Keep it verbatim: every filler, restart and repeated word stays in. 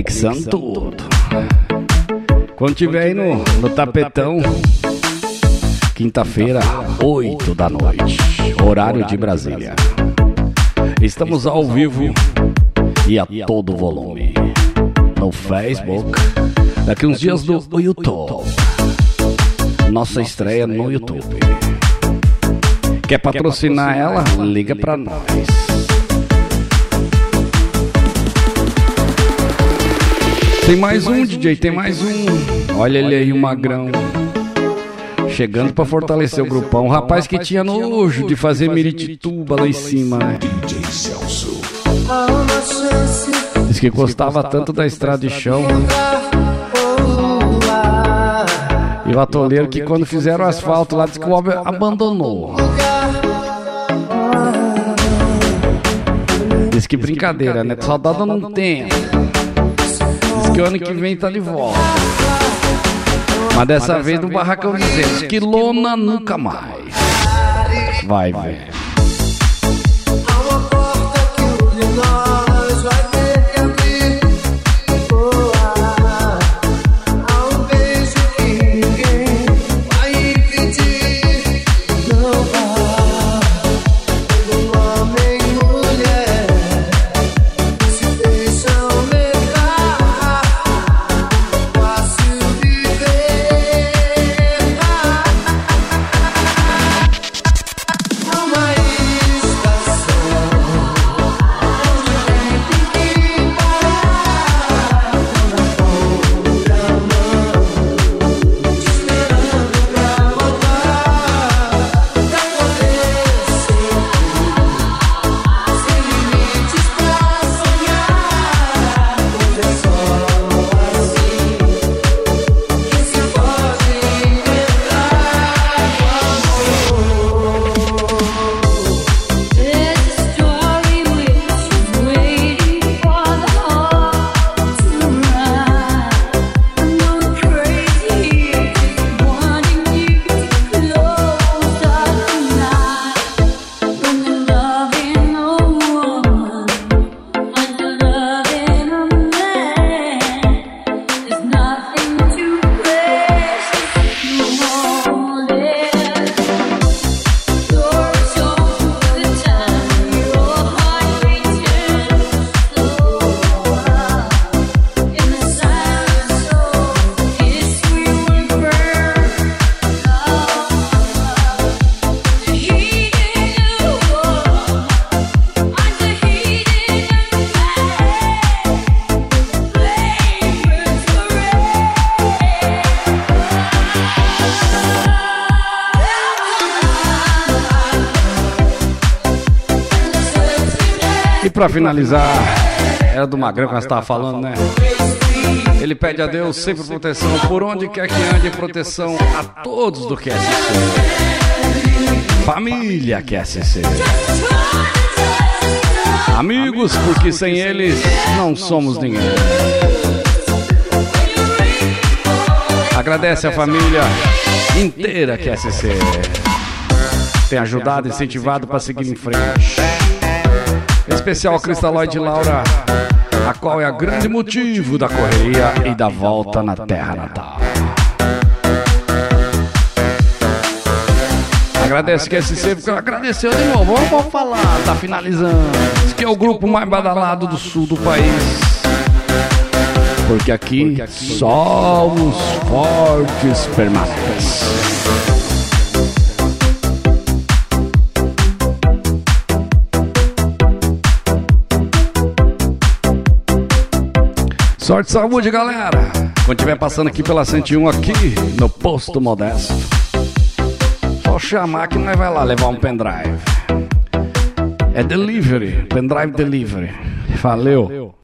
mixando tudo. Quando tiver aí no, no tapetão, quinta-feira, oito da noite, horário de Brasília. Estamos ao vivo e a todo volume no Facebook. Daqui uns dias no YouTube. Nossa estreia no YouTube. Quer patrocinar ela? Liga pra nós. Tem mais um, D J, tem mais um. Olha ele aí, o magrão. Chegando pra fortalecer o grupão. Um rapaz que tinha nojo de fazer miritituba lá em cima, né? D J Celso. Diz que gostava tanto da estrada de chão. E o atoleiro que quando fizeram o asfalto lá, diz que o homem abandonou. Diz que brincadeira, né? Saudade não tem. Diz que o ano que vem tá de volta. Mas dessa vez no barracão dizendo que lona nunca mais. Vai, velho. Pra finalizar, era do Magrão que nós estávamos falando, né? Ele pede a Deus sempre proteção, por onde quer que ande, proteção a todos do Q S C. Família Q S C. Amigos, porque sem eles não somos ninguém. Agradece a família inteira Q S C. Tem ajudado, incentivado para seguir em frente. Especial Cristaloide Laura, a qual é o grande motivo da correria e da volta na terra natal. Agradece que esse sempre agradeceu de novo. Vamos falar, tá finalizando. Diz que é o grupo mais badalado do sul do país. Porque aqui, Porque aqui só os fortes permanecem. Sorte e saúde, galera. Quando estiver passando aqui pela cento e um, aqui no Posto Modesto, só chamar que nós vai lá levar um pendrive. É delivery, pendrive delivery. Valeu.